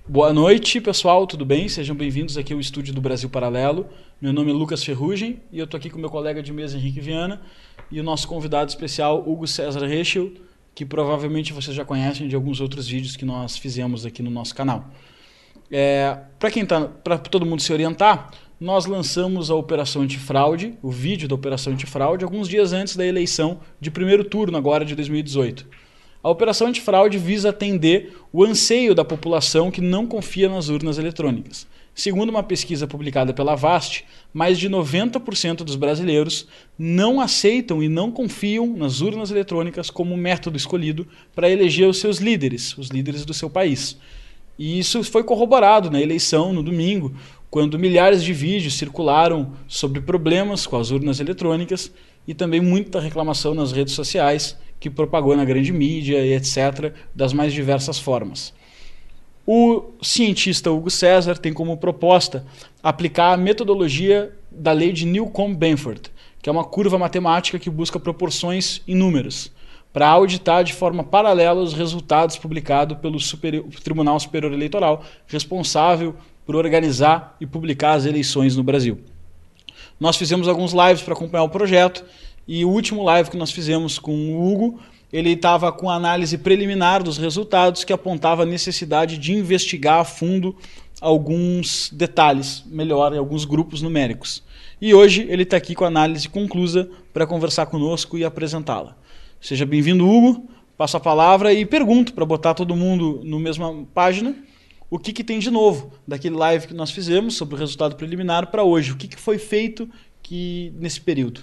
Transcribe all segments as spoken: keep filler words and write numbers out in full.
Boa noite, pessoal, tudo bem? Sejam bem-vindos aqui ao estúdio do Brasil Paralelo. Meu nome é Lucas Ferrugem e eu estou aqui com meu colega de mesa, Henrique Viana, e o nosso convidado especial, Hugo César Reichel, que provavelmente vocês já conhecem de alguns outros vídeos que nós fizemos aqui no nosso canal. É, para quem tá, para todo mundo se orientar, nós lançamos a Operação Antifraude, o vídeo da Operação Antifraude, alguns dias antes da eleição de primeiro turno agora de dois mil e dezoito. A Operação Antifraude visa atender o anseio da população que não confia nas urnas eletrônicas. Segundo uma pesquisa publicada pela Avast, mais de noventa por cento dos brasileiros não aceitam e não confiam nas urnas eletrônicas como método escolhido para eleger os seus líderes, os líderes do seu país. E isso foi corroborado na eleição, no domingo, quando milhares de vídeos circularam sobre problemas com as urnas eletrônicas e também muita reclamação nas redes sociais, que propagou na grande mídia e etcétera, das mais diversas formas. O cientista Hugo César tem como proposta aplicar a metodologia da lei de Newcomb-Benford, que é uma curva matemática que busca proporções em números, para auditar de forma paralela os resultados publicados pelo Superior, Tribunal Superior Eleitoral, responsável por organizar e publicar as eleições no Brasil. Nós fizemos alguns lives para acompanhar o projeto, e o último live que nós fizemos com o Hugo, ele estava com a análise preliminar dos resultados que apontava a necessidade de investigar a fundo alguns detalhes, melhor, em alguns grupos numéricos. E hoje ele está aqui com a análise conclusa para conversar conosco e apresentá-la. Seja bem-vindo, Hugo. Passo a palavra e pergunto, para botar todo mundo na mesma página, o que, que tem de novo daquele live que nós fizemos sobre o resultado preliminar para hoje. O que, que foi feito que, nesse período?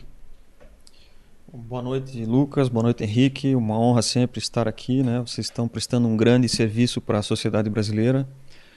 Boa noite, Lucas. Boa noite, Henrique. Uma honra sempre estar aqui, né? Vocês estão prestando um grande serviço para a sociedade brasileira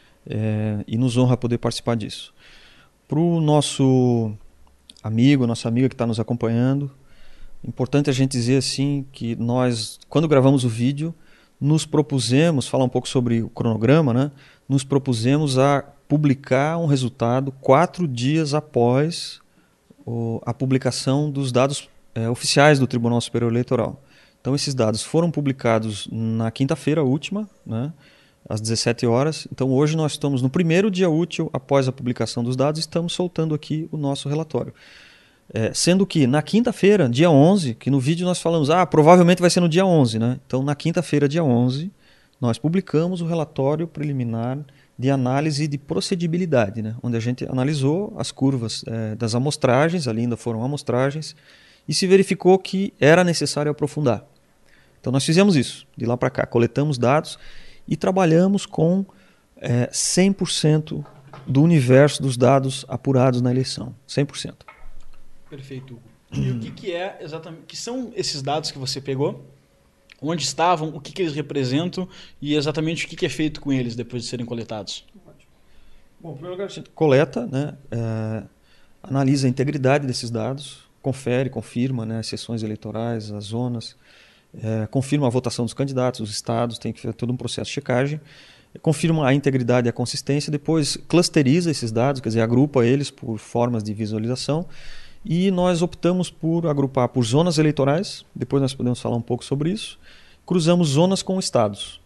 é, e nos honra poder participar disso. Para o nosso amigo, nossa amiga que está nos acompanhando, é importante a gente dizer assim que nós, quando gravamos o vídeo, nos propusemos, falar um pouco sobre o cronograma, né? Nos propusemos a publicar um resultado quatro dias após o, a publicação dos dados É, oficiais do Tribunal Superior Eleitoral. Então esses dados foram publicados na quinta-feira última, né, às dezessete horas. Então hoje nós estamos no primeiro dia útil após a publicação dos dados, estamos soltando aqui o nosso relatório. É, sendo que na quinta-feira, dia onze, que no vídeo nós falamos, ah, provavelmente vai ser no dia onze, né? Então na quinta-feira, dia onze, nós publicamos o relatório preliminar de análise de procedibilidade, né, onde a gente analisou as curvas é, das amostragens, ali ainda foram amostragens, e se verificou que era necessário aprofundar. Então nós fizemos isso, de lá para cá, coletamos dados e trabalhamos com é, cem por cento do universo dos dados apurados na eleição, cem por cento. Perfeito, Hugo. E o que, que é exatamente, que são esses dados que você pegou? Onde estavam, o que, que eles representam e exatamente o que, que é feito com eles depois de serem coletados? Bom, em primeiro lugar, a gente coleta, né, é, analisa a integridade desses dados, confere, confirma, né, as sessões eleitorais, as zonas, é, confirma a votação dos candidatos, os estados, tem que fazer todo um processo de checagem, confirma a integridade e a consistência, depois clusteriza esses dados, quer dizer, agrupa eles por formas de visualização, e nós optamos por agrupar por zonas eleitorais, depois nós podemos falar um pouco sobre isso, cruzamos zonas com estados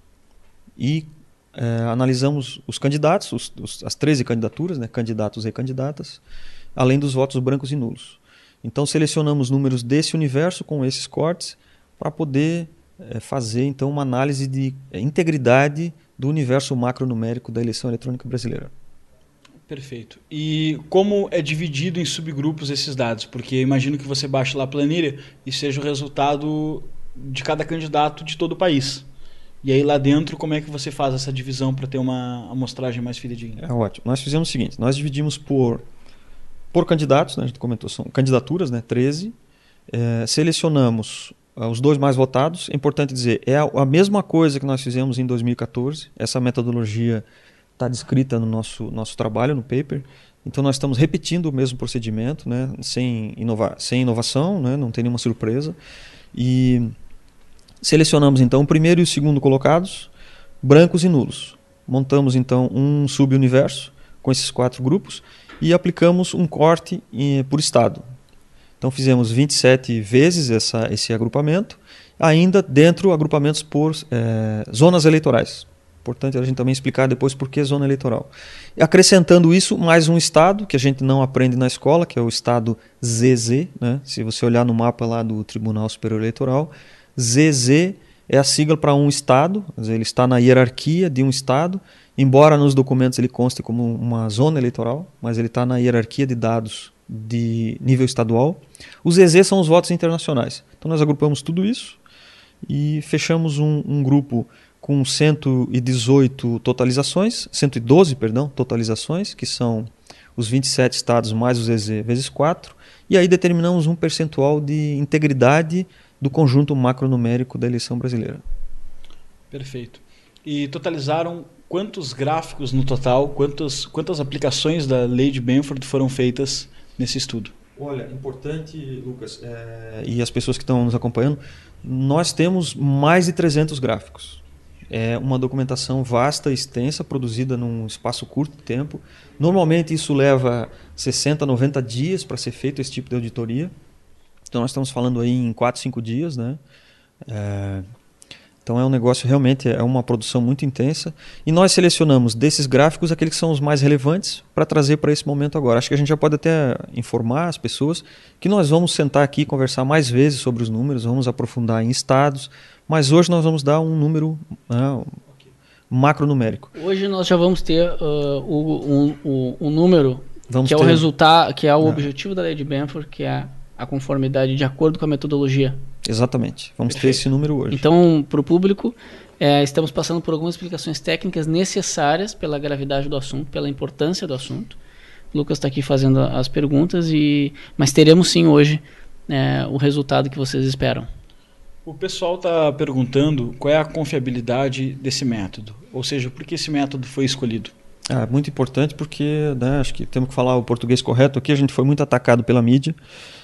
e é, analisamos os candidatos, os, os, as treze candidaturas, né, candidatos e candidatas, além dos votos brancos e nulos. Então selecionamos números desse universo com esses cortes para poder é, fazer então uma análise de é, integridade do universo macronumérico da eleição eletrônica brasileira. Perfeito. E como é dividido em subgrupos esses dados? Porque imagino que você baixe lá a planilha e seja o resultado de cada candidato de todo o país. E aí lá dentro, como é que você faz essa divisão para ter uma amostragem mais fidedigna? É ótimo. Nós fizemos o seguinte, nós dividimos por... Por candidatos, né, a gente comentou, são candidaturas, né, treze. É, selecionamos uh, os dois mais votados. É importante dizer, é a, a mesma coisa que nós fizemos em dois mil e quatorze. Essa metodologia está descrita no nosso, nosso trabalho, no paper. Então nós estamos repetindo o mesmo procedimento, né, sem, inova sem inovação, né, não tem nenhuma surpresa. E selecionamos então o primeiro e o segundo colocados, brancos e nulos. Montamos então um subuniverso com esses quatro grupos e aplicamos um corte por estado. Então fizemos vinte e sete vezes essa, esse agrupamento, ainda dentro agrupamentos por é, zonas eleitorais. Importante a gente também explicar depois por que zona eleitoral. E acrescentando isso, mais um estado que a gente não aprende na escola, que é o estado Z Z, né? Se você olhar no mapa lá do Tribunal Superior Eleitoral, Z Z é a sigla para um estado, ele está na hierarquia de um estado, embora nos documentos ele conste como uma zona eleitoral, mas ele está na hierarquia de dados de nível estadual. Os Z Z são os votos internacionais. Então nós agrupamos tudo isso e fechamos um, um grupo com cento e dezoito totalizações, cento e doze, perdão, totalizações, que são os vinte e sete estados mais o Z Z vezes quatro, e aí determinamos um percentual de integridade do conjunto macronumérico da eleição brasileira. Perfeito. E totalizaram quantos gráficos no total, quantas, quantas aplicações da lei de Benford foram feitas nesse estudo? Olha, importante, Lucas, é, e as pessoas que estão nos acompanhando, nós temos mais de trezentos gráficos. É uma documentação vasta e extensa, produzida num espaço curto de tempo. Normalmente isso leva sessenta, noventa dias para ser feito esse tipo de auditoria. Então nós estamos falando aí em quatro, cinco dias, né? É, então é um negócio realmente, é uma produção muito intensa. E nós selecionamos desses gráficos aqueles que são os mais relevantes para trazer para esse momento agora. Acho que a gente já pode até informar as pessoas que nós vamos sentar aqui e conversar mais vezes sobre os números, vamos aprofundar em estados, mas hoje nós vamos dar um número né, macronumérico. Hoje nós já vamos ter uh, o, o, o, o número vamos que é ter... o resultado, que é o é. objetivo da lei de Benford, que é a conformidade de acordo com a metodologia. Exatamente. Vamos Perfeito. ter esse número hoje. Então, para o público, é, estamos passando por algumas explicações técnicas necessárias pela gravidade do assunto, pela importância do assunto. O Lucas está aqui fazendo as perguntas, e, mas teremos sim hoje é, o resultado que vocês esperam. O pessoal está perguntando qual é a confiabilidade desse método, ou seja, por que esse método foi escolhido? Ah, muito importante porque né, acho que temos que falar o português correto aqui, a gente foi muito atacado pela mídia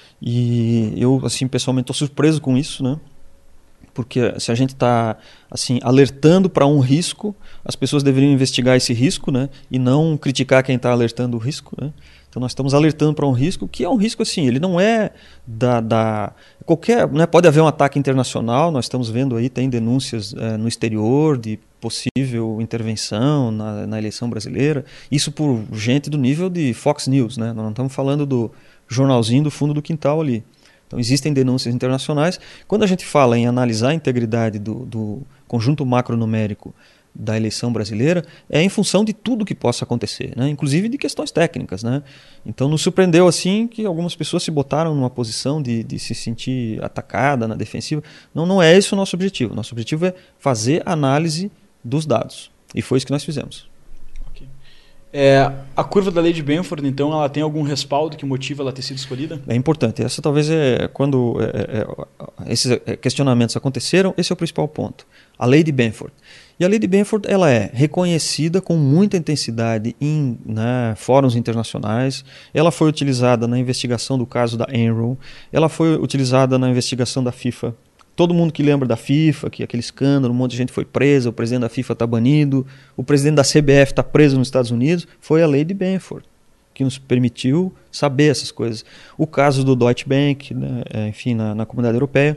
e eu assim pessoalmente estou surpreso com isso, né? Porque se a gente está assim alertando para um risco, as pessoas deveriam investigar esse risco, né? E não criticar quem está alertando o risco, né? Então nós estamos alertando para um risco que é um risco assim, ele não é da, da qualquer, né, pode haver um ataque internacional, nós estamos vendo aí, tem denúncias é, no exterior de possível intervenção na, na eleição brasileira, isso por gente do nível de Fox News, né? Nós não estamos falando do jornalzinho do fundo do quintal ali. Então existem denúncias internacionais. Quando a gente fala em analisar a integridade do, do conjunto macronumérico da eleição brasileira, é em função de tudo que possa acontecer, né? Inclusive de questões técnicas, né? Então nos surpreendeu assim que algumas pessoas se botaram numa posição de, de se sentir atacada na defensiva. Não, não é esse o nosso objetivo. Nosso objetivo é fazer análise dos dados. E foi isso que nós fizemos. Okay. É, a curva da lei de Benford, então, ela tem algum respaldo que motiva ela ter sido escolhida? É importante. Essa talvez é quando é, é, esses questionamentos aconteceram, esse é o principal ponto. A lei de Benford. E a lei de Benford ela é reconhecida com muita intensidade em né, fóruns internacionais. Ela foi utilizada na investigação do caso da Enron. Ela foi utilizada na investigação da FIFA. Todo mundo que lembra da FIFA, que aquele escândalo, um monte de gente foi presa, o presidente da FIFA está banido, o presidente da C B F está preso nos Estados Unidos, foi a lei de Benford que nos permitiu saber essas coisas. O caso do Deutsche Bank, né, enfim, na, na comunidade europeia.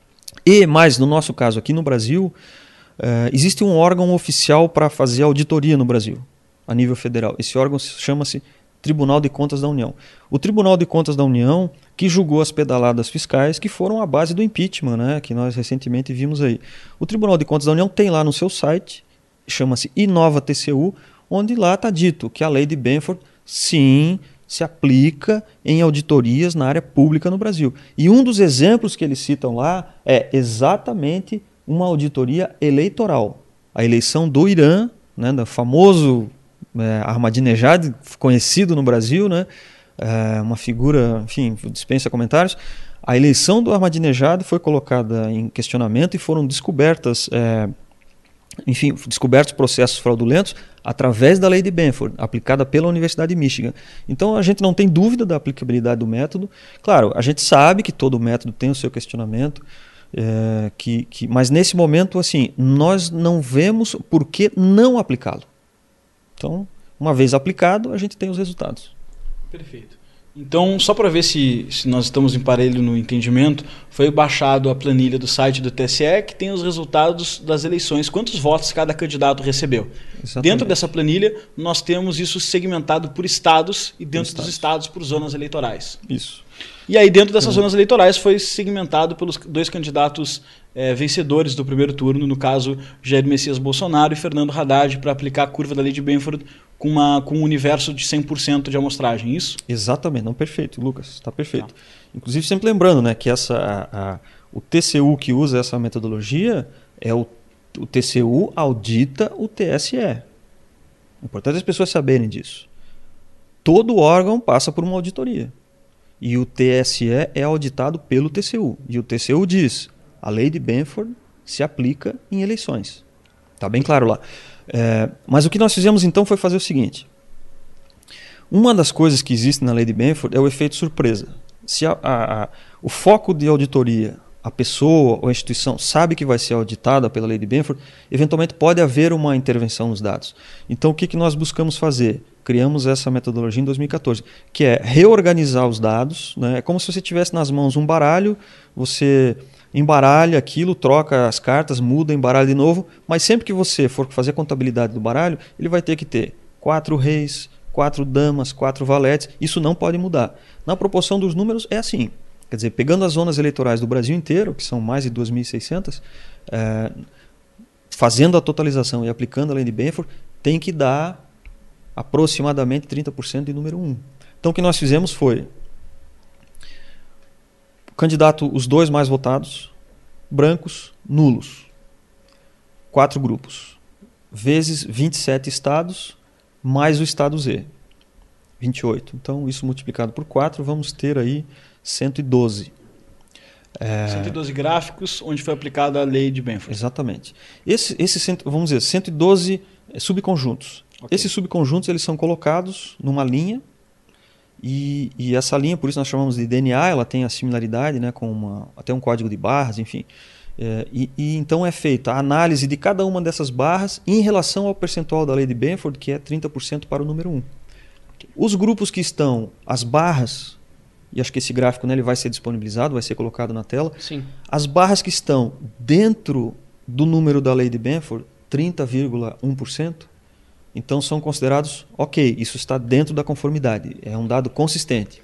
E mais, no nosso caso aqui no Brasil, Uh, existe um órgão oficial para fazer auditoria no Brasil, a nível federal. Esse órgão chama-se Tribunal de Contas da União. O Tribunal de Contas da União que julgou as pedaladas fiscais que foram a base do impeachment, né, que nós recentemente vimos aí. O Tribunal de Contas da União tem lá no seu site, chama-se Inova T C U, onde lá está dito que a lei de Benford, sim, se aplica em auditorias na área pública no Brasil. E um dos exemplos que eles citam lá é exatamente uma auditoria eleitoral. A eleição do Irã, né, do famoso é, Ahmadinejad, conhecido no Brasil, né, é, uma figura, enfim, dispensa comentários. A eleição do Ahmadinejad foi colocada em questionamento e foram descobertas, é, enfim, descobertos processos fraudulentos através da lei de Benford, aplicada pela Universidade de Michigan. Então a gente não tem dúvida da aplicabilidade do método. Claro, a gente sabe que todo método tem o seu questionamento. É, que, que, mas nesse momento assim nós não vemos por que não aplicá-lo. Então, uma vez aplicado, a gente tem os resultados. Perfeito. Então, só para ver se, se nós estamos em parelho no entendimento, foi baixado a planilha do site do T S E que tem os resultados das eleições, quantos votos cada candidato recebeu. Exatamente. Dentro dessa planilha, nós temos isso segmentado por estados e dentro estados. dos estados por zonas eleitorais. Isso. E aí, dentro dessas uhum. zonas eleitorais, foi segmentado pelos dois candidatos é, vencedores do primeiro turno, no caso, Jair Messias Bolsonaro e Fernando Haddad, para aplicar a curva da lei de Benford com, uma, com um universo de cem por cento de amostragem, isso? Exatamente, não, perfeito, Lucas, está perfeito. Tá. Inclusive, sempre lembrando, né, que essa, a, a, o T C U que usa essa metodologia, é o, o T C U audita o T S E. É importante as pessoas saberem disso. Todo órgão passa por uma auditoria. E o T S E é auditado pelo T C U. E o T C U diz, a lei de Benford se aplica em eleições. Está bem claro lá. É, mas o que nós fizemos então foi fazer o seguinte. Uma das coisas que existe na lei de Benford é o efeito surpresa. Se a, a, a, o foco de auditoria, a pessoa ou a instituição sabe que vai ser auditada pela lei de Benford, eventualmente pode haver uma intervenção nos dados. Então o que, que nós buscamos fazer? Criamos essa metodologia em dois mil e quatorze, que é reorganizar os dados. Né? É como se você tivesse nas mãos um baralho, você embaralha aquilo, troca as cartas, muda, embaralha de novo, mas sempre que você for fazer a contabilidade do baralho, ele vai ter que ter quatro reis, quatro damas, quatro valetes, isso não pode mudar. Na proporção dos números é assim, quer dizer, pegando as zonas eleitorais do Brasil inteiro, que são mais de duas mil e seiscentas, é, fazendo a totalização e aplicando a lei de Benford, tem que dar aproximadamente trinta por cento de número um. Então o que nós fizemos foi o candidato, os dois mais votados, brancos, nulos. Quatro grupos. Vezes vinte e sete estados, mais o estado Z. vinte e oito. Então, isso multiplicado por quatro, vamos ter aí cento e doze. É... cento e doze gráficos onde foi aplicada a lei de Benford. Exatamente. Esse, esse, vamos dizer, cento e doze subconjuntos. Okay. Esses subconjuntos eles são colocados numa linha. E, e essa linha, por isso nós chamamos de D N A, ela tem a similaridade, né, com uma, até um código de barras, enfim. É, e, e então é feita a análise de cada uma dessas barras em relação ao percentual da lei de Benford, que é trinta por cento para o número um. Os grupos que estão, as barras, e acho que esse gráfico, né, ele vai ser disponibilizado, vai ser colocado na tela. Sim. As barras que estão dentro do número da lei de Benford, trinta vírgula um por cento, então são considerados, ok, isso está dentro da conformidade, é um dado consistente.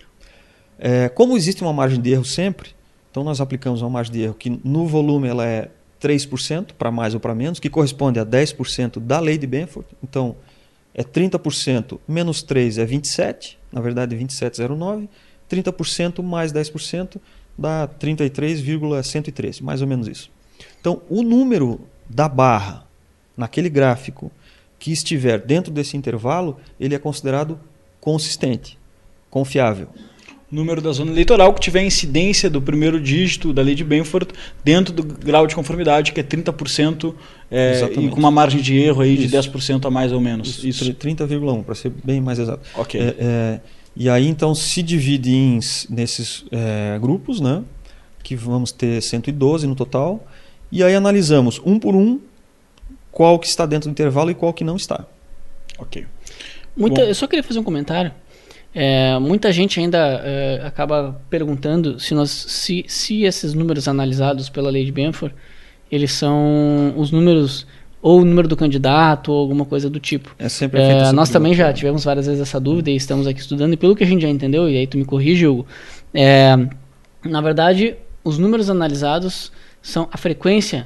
É, como existe uma margem de erro sempre, então nós aplicamos uma margem de erro que no volume ela é três por cento, para mais ou para menos, que corresponde a dez por cento da lei de Benford. Então é trinta por cento menos três é vinte e sete, na verdade vinte e sete vírgula zero nove, trinta por cento mais dez por cento dá trinta e três vírgula cento e treze, mais ou menos isso. Então o número da barra naquele gráfico que estiver dentro desse intervalo, ele é considerado consistente, confiável. O número da zona eleitoral que tiver incidência do primeiro dígito da lei de Benford dentro do grau de conformidade, que é trinta por cento, é, e com uma margem de erro aí de Isso. dez por cento a mais ou menos. Isso, Isso. trinta vírgula um, para ser bem mais exato. Ok. É, é, e aí, então, se divide em, nesses é, grupos, né, que vamos ter cento e doze no total, e aí analisamos um por um qual que está dentro do intervalo e qual que não está. Ok. Muita, eu só queria fazer um comentário. É, muita gente ainda é, acaba perguntando se, nós, se, se esses números analisados pela lei de Benford, eles são os números, ou o número do candidato, ou alguma coisa do tipo. É sempre é, essa nós também já tivemos várias vezes essa dúvida e estamos aqui estudando, e pelo que a gente já entendeu, e aí tu me corrige, Hugo, é, na verdade, os números analisados são a frequência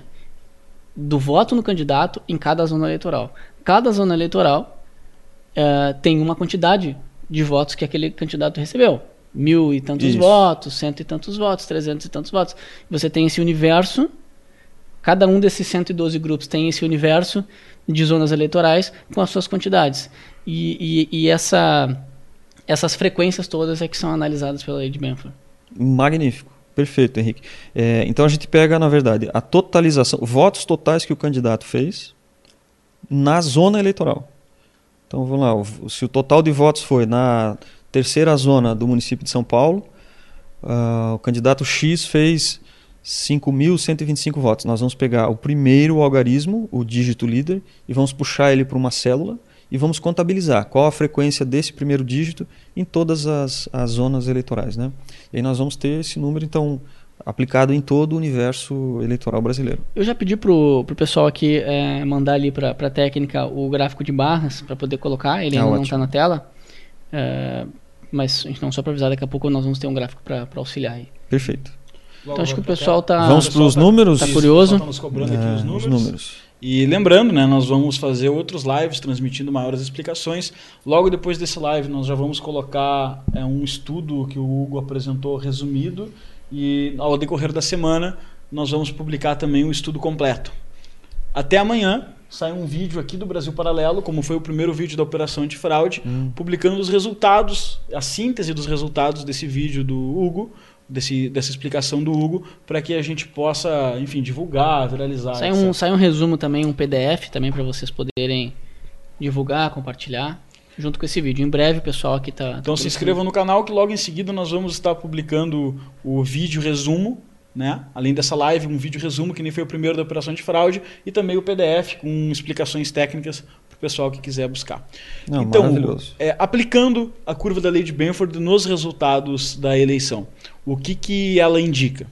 do voto no candidato em cada zona eleitoral. Cada zona eleitoral uh, tem uma quantidade de votos que aquele candidato recebeu. Mil e tantos Isso. votos, cento e tantos votos, trezentos e tantos votos. Você tem esse universo, cada um desses cento e doze grupos tem esse universo de zonas eleitorais com as suas quantidades. E, e, e essa, essas frequências todas é que são analisadas pela lei de Benford. Magnífico. Perfeito, Henrique. É, então a gente pega, na verdade, a totalização, votos totais que o candidato fez na zona eleitoral. Então vamos lá, o, se o total de votos foi na terceira zona do município de São Paulo, uh, o candidato X fez cinco mil cento e vinte e cinco votos. Nós vamos pegar o primeiro algarismo, o dígito líder, e vamos puxar ele para uma célula e vamos contabilizar qual a frequência desse primeiro dígito em todas as, as zonas eleitorais, né? E aí nós vamos ter esse número, então, aplicado em todo o universo eleitoral brasileiro. Eu já pedi pro, pro pessoal aqui é, mandar ali para a técnica o gráfico de barras para poder colocar, ele Ah, ainda ótimo. não está na tela, é, mas então só para avisar, daqui a pouco nós vamos ter um gráfico para auxiliar aí. Perfeito. Então acho que o pessoal tá, Vamos para os números? tá curioso. Tá nos cobrando aqui É, os números. os números. E lembrando, né, nós vamos fazer outros lives transmitindo maiores explicações. Logo depois desse live nós já vamos colocar é, um estudo que o Hugo apresentou resumido e ao decorrer da semana nós vamos publicar também o estudo completo. Até amanhã sai um vídeo aqui do Brasil Paralelo, como foi o primeiro vídeo da Operação Antifraude, Hum. publicando os resultados, a síntese dos resultados desse vídeo do Hugo, desse, dessa explicação do Hugo, para que a gente possa, enfim, divulgar, viralizar. Sai um, sai um resumo também, um P D F também para vocês poderem divulgar, compartilhar, junto com esse vídeo. Em breve o pessoal aqui tá... Então tá se inscrevam no canal que logo em seguida nós vamos estar publicando o vídeo resumo, né? Além dessa live, um vídeo resumo que nem foi o primeiro da Operação de Fraude e também o P D F com explicações técnicas para o pessoal que quiser buscar. Não, então, maravilhoso. é, aplicando a curva da lei de Benford nos resultados da eleição, o que, que ela indica?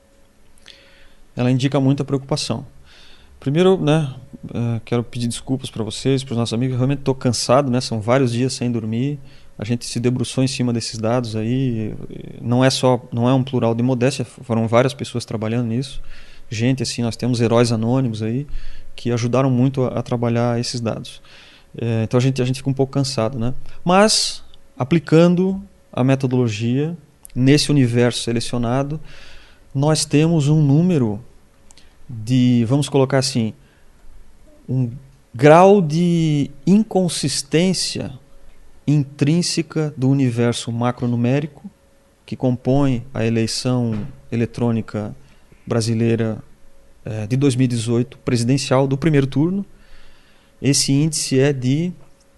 Ela indica muita preocupação. Primeiro, né, uh, quero pedir desculpas para vocês, para os nossos amigos. Eu realmente estou cansado, né? São vários dias sem dormir. A gente se debruçou em cima desses dados aí. Não é só, não é um plural de modéstia. Foram várias pessoas trabalhando nisso. Gente, assim, nós temos heróis anônimos aí que ajudaram muito a, a trabalhar esses dados. É, então a gente a gente fica um pouco cansado, né? Mas aplicando a metodologia nesse universo selecionado, nós temos um número de, vamos colocar assim, um grau de inconsistência intrínseca do universo macronumérico que compõe a eleição eletrônica brasileira eh, de dois mil e dezoito, presidencial, do primeiro turno. Esse índice é de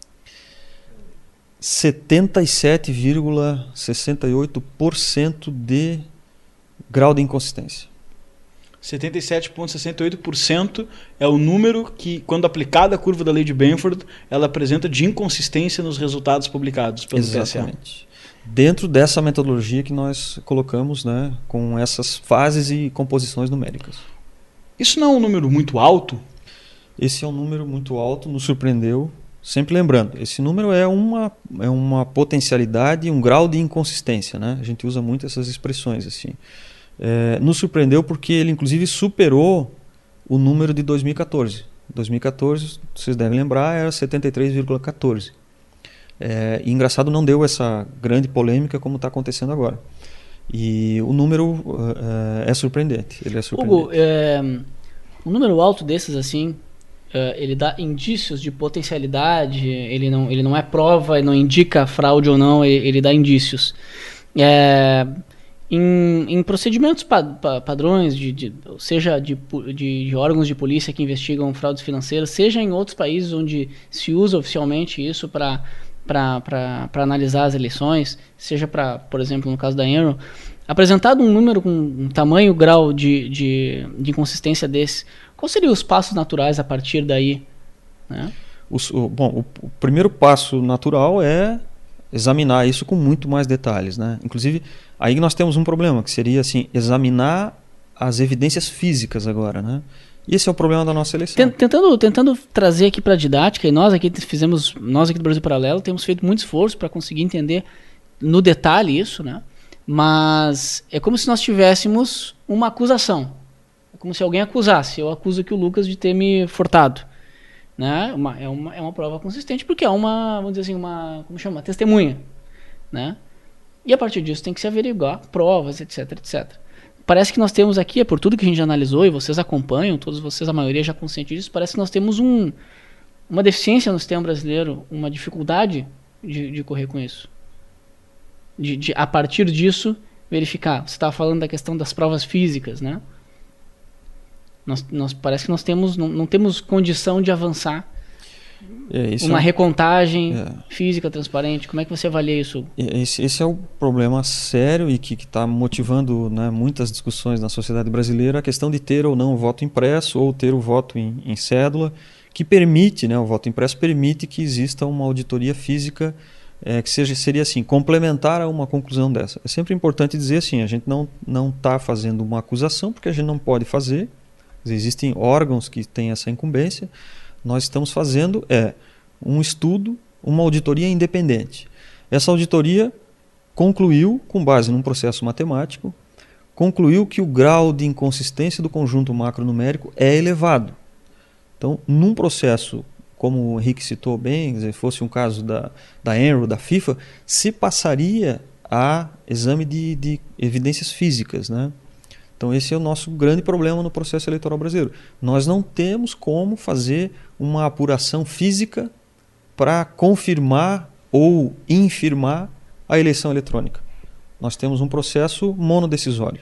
setenta e sete vírgula sessenta e oito por cento de grau de inconsistência. setenta e sete vírgula sessenta e oito por cento é o número que, quando aplicada a curva da lei de Benford, ela apresenta de inconsistência nos resultados publicados pelo T S A. Exatamente. Dentro dessa metodologia que nós colocamos, né, com essas fases e composições numéricas. Isso não é um número muito alto? Esse é um número muito alto, nos surpreendeu. Sempre lembrando, esse número é uma, é uma potencialidade e um grau de inconsistência, né? A gente usa muito essas expressões assim. É, nos surpreendeu porque ele inclusive superou o número de dois mil e quatorze. dois mil e quatorze, vocês devem lembrar, era setenta e três vírgula quatorze. É, e engraçado, não deu essa grande polêmica como está acontecendo agora. E o número uh, é surpreendente. Ele é surpreendente. Hugo, é, um número alto desses assim, é, ele dá indícios de potencialidade, ele não, ele não é prova, ele não indica fraude ou não, ele, ele dá indícios. É, Em, em procedimentos pa, pa, padrões, de, de, seja de, de, de órgãos de polícia que investigam fraudes financeiras, seja em outros países onde se usa oficialmente isso para analisar as eleições, seja para, por exemplo, no caso da Enron, apresentado um número com um tamanho, grau de, de, de inconsistência desse, quais seriam os passos naturais a partir daí? Né? O, o, bom, o, o primeiro passo natural é examinar isso com muito mais detalhes, né? Inclusive, aí nós temos um problema, que seria assim, examinar as evidências físicas agora, né? Esse é o problema da nossa eleição. Tentando, tentando trazer aqui para a didática, e nós aqui fizemos, nós aqui do Brasil Paralelo, temos feito muito esforço para conseguir entender no detalhe isso, né? Mas é como se nós tivéssemos uma acusação. É como se alguém acusasse. Eu acuso aqui o Lucas de ter me furtado. Né? Uma, é, uma, é uma prova consistente porque é uma, vamos dizer assim, uma, como chama? Uma testemunha, né? E a partir disso tem que se averiguar provas, etc, etcétera. Parece que nós temos aqui, é por tudo que a gente já analisou e vocês acompanham, todos vocês, a maioria já consciente disso, parece que nós temos um, uma deficiência no sistema brasileiro, uma dificuldade de, de correr com isso. De, de, a partir disso, verificar. Você estava falando da questão das provas físicas, né? Nós, nós, parece que nós temos, não, não temos condição de avançar. É, uma é, recontagem é. física transparente. Como é que você avalia isso? Esse, esse é o problema sério e que está motivando, né, muitas discussões na sociedade brasileira, a questão de ter ou não o voto impresso ou ter o voto em, em cédula, que permite, né, o voto impresso permite que exista uma auditoria física é, que seja, seria assim, complementar a uma conclusão dessa. É sempre importante dizer assim, a gente não não está fazendo uma acusação, porque a gente não pode fazer, existem órgãos que têm essa incumbência, nós estamos fazendo é um estudo, uma auditoria independente. Essa auditoria concluiu, com base num processo matemático, concluiu que o grau de inconsistência do conjunto macronumérico é elevado. Então, num processo, como o Henrique citou bem, se fosse um caso da, da ENRO, da FIFA, se passaria a exame de, de evidências físicas, né? Então, esse é o nosso grande problema no processo eleitoral brasileiro. Nós não temos como fazer uma apuração física para confirmar ou infirmar a eleição eletrônica. Nós temos um processo monodecisório.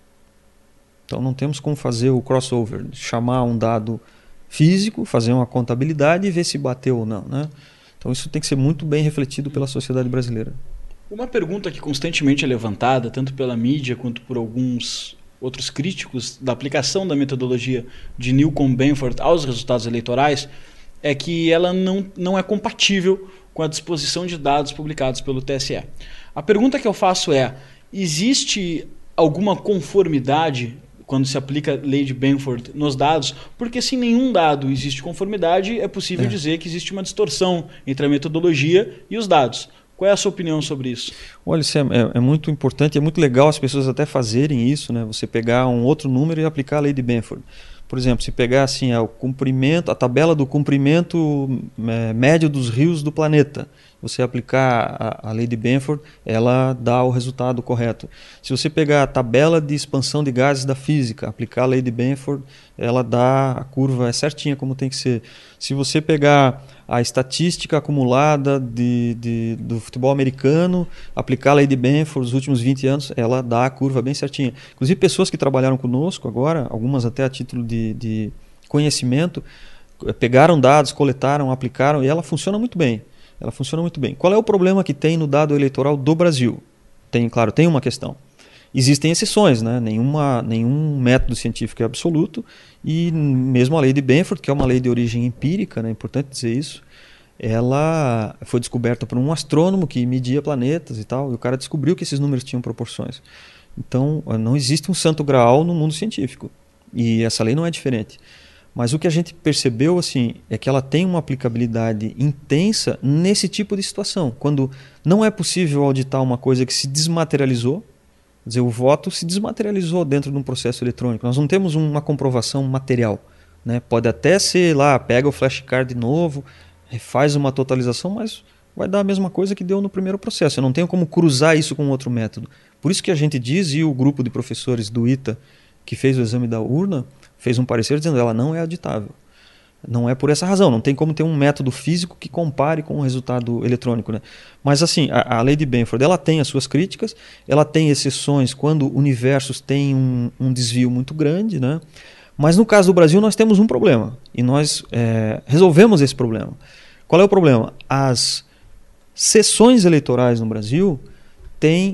Então, não temos como fazer o crossover, chamar um dado físico, fazer uma contabilidade e ver se bateu ou não, né? Então isso tem que ser muito bem refletido pela sociedade brasileira. Uma pergunta que constantemente é levantada, tanto pela mídia quanto por alguns outros críticos da aplicação da metodologia de Newcomb-Benford aos resultados eleitorais, é que ela não, não é compatível com a disposição de dados publicados pelo T S E. A pergunta que eu faço é, existe alguma conformidade quando se aplica a lei de Benford nos dados, porque se nenhum dado existe conformidade, é possível é. dizer que existe uma distorção entre a metodologia e os dados. Qual é a sua opinião sobre isso? Olha, isso é, é, é muito importante, é muito legal as pessoas até fazerem isso, né? Você pegar um outro número e aplicar a lei de Benford. Por exemplo, se pegar assim, é, o comprimento, a tabela do comprimento é, médio dos rios do planeta, você aplicar a, a lei de Benford, ela dá o resultado correto. Se você pegar a tabela de expansão de gases da física, aplicar a lei de Benford, ela dá a curva é certinha como tem que ser. Se você pegar a estatística acumulada de, de, do futebol americano, aplicar a lei de Benford nos últimos vinte anos, ela dá a curva bem certinha. Inclusive pessoas que trabalharam conosco agora, algumas até a título de, de conhecimento, pegaram dados, coletaram, aplicaram e ela funciona muito bem. Ela funciona muito bem. Qual é o problema que tem no dado eleitoral do Brasil? Tem, claro, tem uma questão. Existem exceções, né? Nenhuma, nenhum método científico é absoluto e mesmo a lei de Benford, que é uma lei de origem empírica, né? É importante dizer isso, ela foi descoberta por um astrônomo que media planetas e tal, e o cara descobriu que esses números tinham proporções. Então, não existe um santo graal no mundo científico e essa lei não é diferente. Mas o que a gente percebeu assim, é que ela tem uma aplicabilidade intensa nesse tipo de situação. Quando não é possível auditar uma coisa que se desmaterializou, quer dizer, o voto se desmaterializou dentro de um processo eletrônico. Nós não temos uma comprovação material, né? Pode até ser lá, pega o flashcard de novo, faz uma totalização, mas vai dar a mesma coisa que deu no primeiro processo. Eu não tenho como cruzar isso com outro método. Por isso que a gente diz, e o grupo de professores do I T A, que fez o exame da urna, fez um parecer dizendo que ela não é auditável. Não é por essa razão, não tem como ter um método físico que compare com o resultado eletrônico, né? Mas assim, a, a lei de Benford, ela tem as suas críticas, ela tem exceções quando universos têm um, um desvio muito grande, né? Mas no caso do Brasil nós temos um problema, e nós é, resolvemos esse problema. Qual é o problema? As sessões eleitorais no Brasil têm,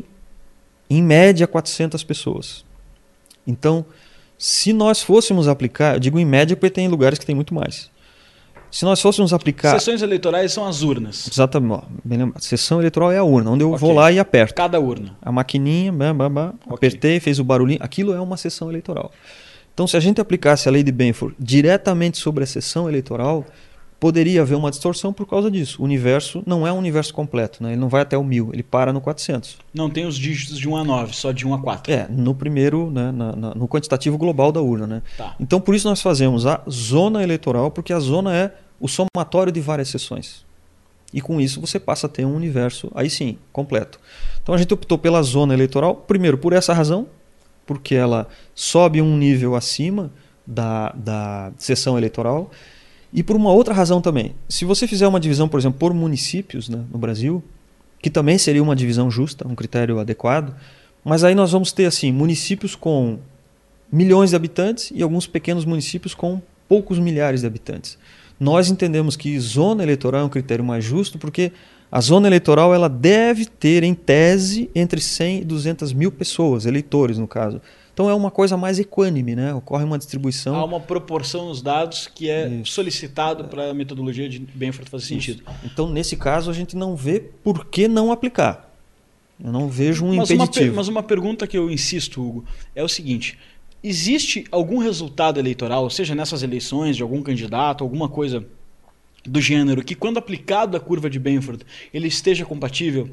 em média, quatrocentas pessoas. Então, se nós fôssemos aplicar, eu digo em média porque tem lugares que tem muito mais. Se nós fôssemos aplicar... Sessões eleitorais são as urnas. Exatamente. Bem lembrado. Sessão eleitoral é a urna, onde eu okay. vou lá e aperto. Cada urna. A maquininha, bah, bah, bah, okay. apertei, fez o barulhinho. Aquilo é uma sessão eleitoral. Então, se a gente aplicasse a lei de Benford diretamente sobre a sessão eleitoral, poderia haver uma distorção por causa disso. O universo não é um universo completo, né? Ele não vai até o mil, ele para no quatrocentos. Não tem os dígitos de um a nove, só de um a quatro. É, no primeiro, né, na, na, no quantitativo global da urna, né? Tá. Então, por isso nós fazemos a zona eleitoral, porque a zona é o somatório de várias sessões. E com isso você passa a ter um universo, aí sim, completo. Então a gente optou pela zona eleitoral, primeiro por essa razão, porque ela sobe um nível acima da, da sessão eleitoral, e por uma outra razão também. Se você fizer uma divisão, por exemplo, por municípios, né, no Brasil, que também seria uma divisão justa, um critério adequado, mas aí nós vamos ter assim, municípios com milhões de habitantes e alguns pequenos municípios com poucos milhares de habitantes. Nós entendemos que zona eleitoral é um critério mais justo porque a zona eleitoral ela deve ter, em tese, entre cem e duzentas mil pessoas, eleitores no caso. Então é uma coisa mais equânime, né? Ocorre uma distribuição. Há uma proporção nos dados que é Isso. solicitado para a metodologia de Benford fazer sentido. Isso. Então, nesse caso, a gente não vê por que não aplicar. Eu não vejo um mas impeditivo. Uma, mas uma pergunta que eu insisto, Hugo, é o seguinte: existe algum resultado eleitoral, seja nessas eleições, de algum candidato, alguma coisa do gênero, que quando aplicado a curva de Benford, ele esteja compatível?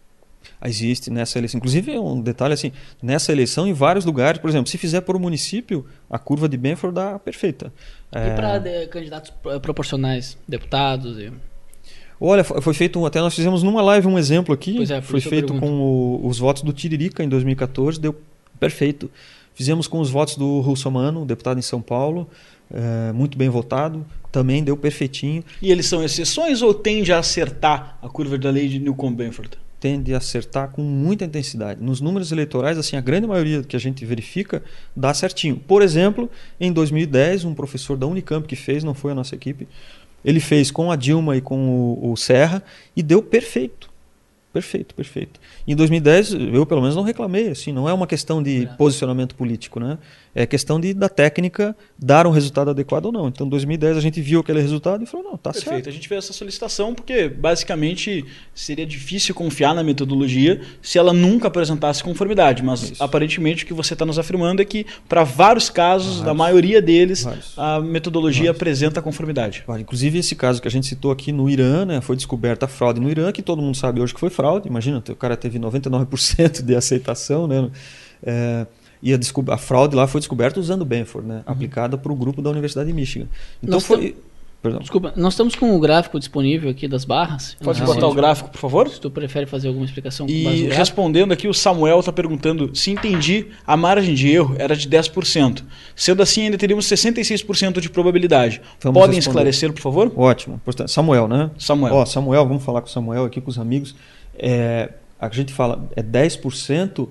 Existe nessa eleição. Inclusive, um detalhe assim, nessa eleição, em vários lugares, por exemplo, se fizer por um município, a curva de Benford dá perfeita. E é... para candidatos proporcionais, deputados e... Olha, foi feito, até nós fizemos numa live um exemplo aqui, Pois é, por foi isso eu feito pergunto. com o, os votos do Tiririca em dois mil e quatorze, deu perfeito. Fizemos com os votos do Russomano, deputado em São Paulo, é, muito bem votado, também deu perfeitinho. E eles são exceções ou tende a acertar a curva da lei de Newcomb-Benford? Tende a acertar com muita intensidade. Nos números eleitorais, assim, a grande maioria que a gente verifica dá certinho. Por exemplo, em dois mil e dez, um professor da Unicamp que fez, não foi a nossa equipe, ele fez com a Dilma e com o, o Serra e deu perfeito. Perfeito, perfeito. Em dois mil e dez, eu pelo menos não reclamei, assim, não é uma questão de posicionamento político, né? É questão de, da técnica dar um resultado adequado ou não. Então, em dois mil e dez, a gente viu aquele resultado e falou, não, tá Perfeito. certo. A gente fez essa solicitação porque, basicamente, seria difícil confiar na metodologia se ela nunca apresentasse conformidade. Mas, Isso. aparentemente, o que você está nos afirmando é que, para vários casos, Vários. na maioria deles, Vários. a metodologia Vários. apresenta conformidade. Olha, inclusive, esse caso que a gente citou aqui no Irã, né, foi descoberta a fraude no Irã, que todo mundo sabe hoje que foi fraude. Imagina, o cara teve noventa e nove por cento de aceitação, né? É, e a, a fraude lá foi descoberta usando o Benford, né, uhum. aplicada para o grupo da Universidade de Michigan. Então Nós foi... Perdão. Desculpa, nós estamos com o gráfico disponível aqui das barras. Pode Não, botar se- o gráfico, por favor? Se tu prefere fazer alguma explicação com base no E gráfico. respondendo aqui, o Samuel está perguntando se entendi, a margem de erro era de dez por cento. Sendo assim, ainda teríamos sessenta e seis por cento de probabilidade. Vamos Podem responder. esclarecer, por favor? Ótimo. Portanto, Samuel, né? Samuel. Ó, Samuel, vamos falar com o Samuel aqui, com os amigos. É, a gente fala, é dez por cento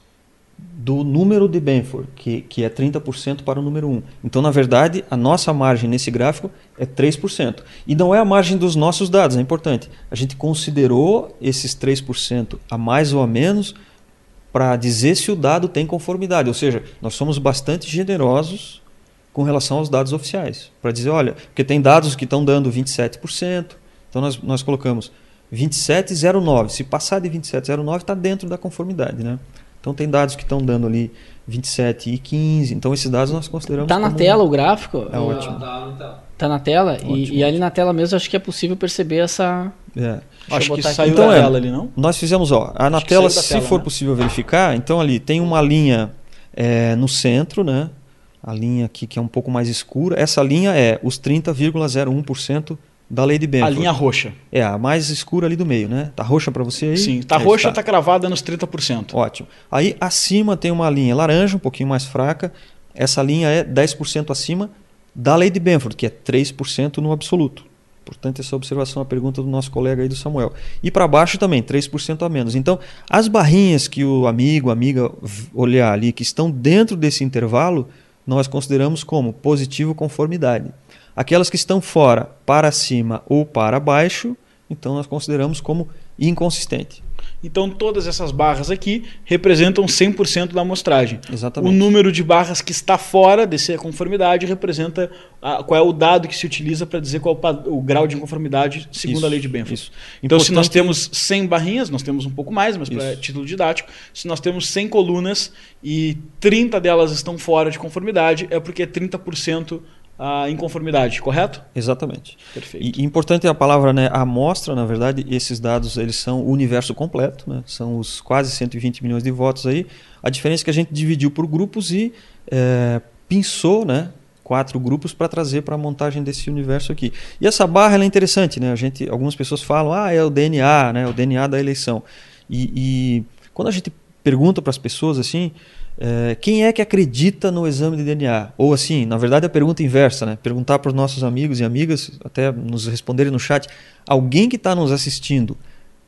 do número de Benford, que, que é trinta por cento para o número um. Então, na verdade, a nossa margem nesse gráfico é três por cento. E não é a margem dos nossos dados, é importante. A gente considerou esses três por cento a mais ou a menos para dizer se o dado tem conformidade. Ou seja, nós somos bastante generosos com relação aos dados oficiais. Para dizer, olha, porque tem dados que estão dando vinte e sete por cento, então nós, nós colocamos vinte e sete vírgula zero nove. Se passar de vinte e sete vírgula zero nove, está dentro da conformidade, né? Então tem dados que estão dando ali vinte e sete e quinze. Então esses dados nós consideramos Tá na como- tela o gráfico? É ótimo. Tá na tela? Ótimo, e, e ali na tela mesmo acho que é possível perceber essa... É. Deixa Acho eu que botar aqui. saiu Então da é. tela ali, não? Nós fizemos, ó, a, na Acho que tela, saiu da se tela, for né? possível verificar, então ali tem uma linha é, no centro, né? A linha aqui que é um pouco mais escura. Essa linha é os trinta vírgula zero um por cento da lei de A Benford. linha roxa. É, a mais escura ali do meio, né? Tá roxa para você aí? Sim, tá Aí roxa, tá cravada nos trinta por cento. Ótimo. Aí acima tem uma linha laranja, um pouquinho mais fraca. Essa linha é dez por cento acima da lei de Benford, que é três por cento no absoluto. Portanto, essa observação é a pergunta do nosso colega aí do Samuel. E para baixo também, três por cento a menos. Então, as barrinhas que o amigo, a amiga v- olhar ali, que estão dentro desse intervalo, nós consideramos como positivo conformidade. Aquelas que estão fora, para cima ou para baixo, então nós consideramos como inconsistente. Então todas essas barras aqui representam cem por cento da amostragem. Exatamente. O número de barras que está fora dessa conformidade representa a, qual é o dado que se utiliza para dizer qual é o, pa- o grau de inconformidade segundo Isso, a lei de Benford. isso. Então se nós Importante- temos cem barrinhas, nós temos um pouco mais, mas para Isso. título didático, se nós temos cem colunas e trinta delas estão fora de conformidade, é porque é trinta por cento a inconformidade, correto? Exatamente. Perfeito. E importante a palavra, né, a amostra, na verdade, esses dados eles são o universo completo, né, são os quase cento e vinte milhões de votos aí. A diferença é que a gente dividiu por grupos e é, pinçou, né, quatro grupos para trazer para a montagem desse universo aqui. E essa barra ela é interessante, né? A gente, algumas pessoas falam, ah, é o D N A, né, o D N A da eleição. E, e quando a gente pergunta para as pessoas assim, é, quem é que acredita no exame de D N A? Ou assim, na verdade a pergunta inversa, né? Perguntar para os nossos amigos e amigas, até nos responderem no chat, alguém que está nos assistindo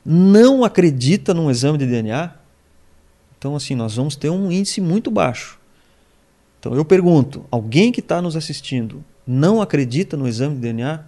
não acredita num exame de D N A? Então assim, nós vamos ter um índice muito baixo. Então eu pergunto, alguém que está nos assistindo não acredita no exame de D N A?